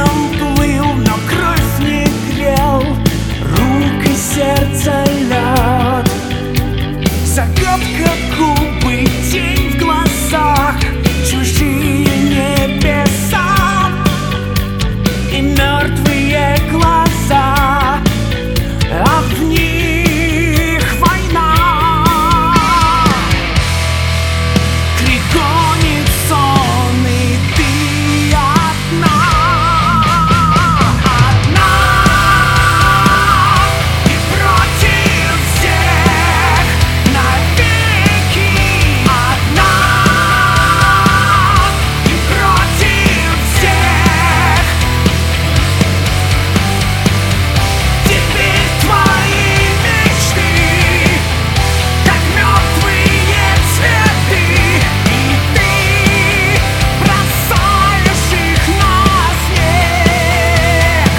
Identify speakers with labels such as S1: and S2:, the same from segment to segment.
S1: рядом плыл, но кровь не грел, рук и сердца лед. Загадка губы, тень в глазах, чужие небеса и мертвые глаза, а в них война. Крик гонит сон, и ты одна, одна и против всех навеки, одна и против всех. Теперь твои мечты, как мертвые цветы, и ты бросаешь их на снег.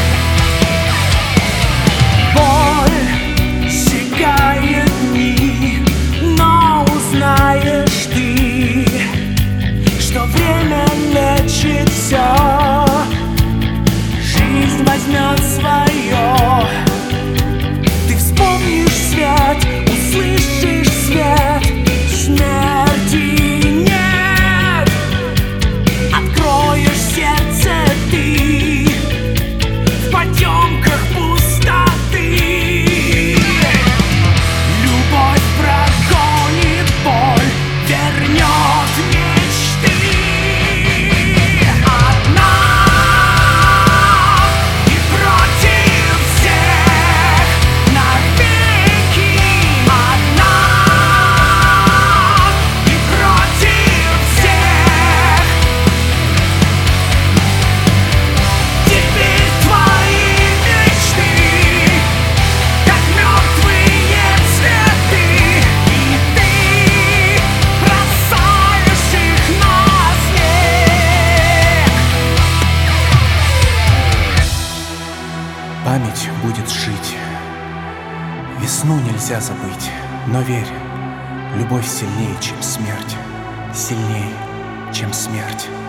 S1: Боль сжигает дни, но узнаешь ты, что время лечит все. Жизнь возьмет свое. Ты вспомнишь свет, услышишь свет, смерти нет. Откроешь сердце ты в потемках пустоты. Любовь прогонит боль, вернет мечты. Одна и против всех навеки, одна и против всех. Теперь твои мечты, как мертвые цветы, и ты бросаешь их на снег.
S2: Память будет жить. Весну нельзя забыть, но верь, любовь сильнее, чем смерть, сильнее, чем смерть.